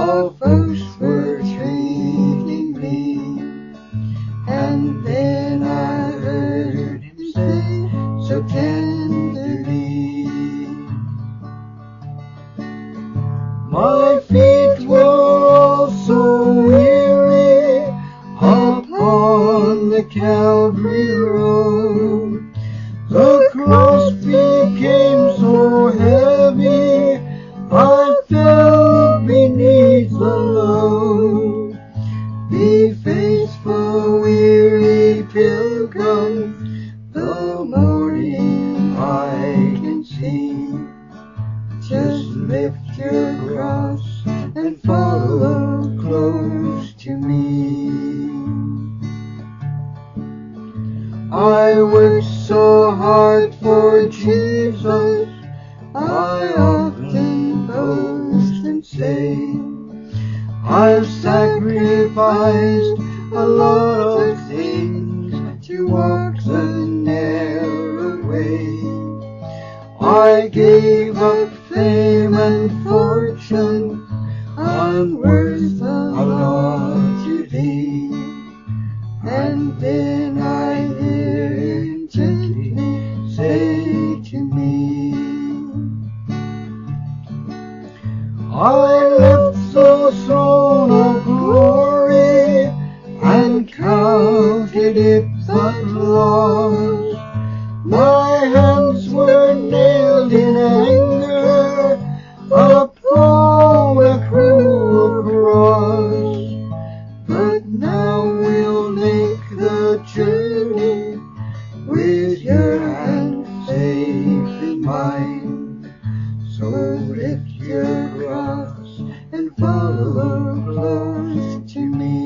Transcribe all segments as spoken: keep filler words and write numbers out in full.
while folks were treating me. And then I heard him say so tenderly, my feet were also weary upon the Calvary road. The cross became so heavy, I fell beneath the load. Be faithful, weary pilgrim, the morning I can see. Just lift your cross and follow close to me. I worked so hard for Jesus, I often boast and say, I've sacrificed a lot of things to walk the narrow way. I gave up fame and fortune, I'm worth a lot to thee. And then I hear him gently say to me, I left the throne of glory and counted it but loss. My hands were nailed in anger upon a cruel cross. But now we'll make the journey with your hand safe in mine. So lift your cross and follow close to me.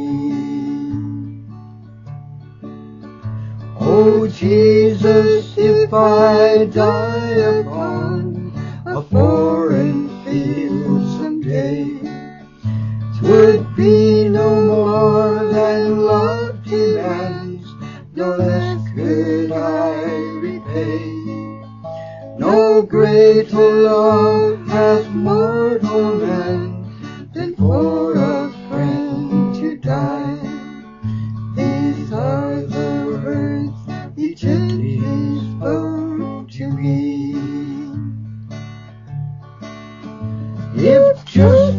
Oh Jesus, if I die upon a foreign field someday, 'twould be no more than love demands, no less could I repay. No greater love has mortal man than for a friend to die. These are the words he gently spoke to me. If just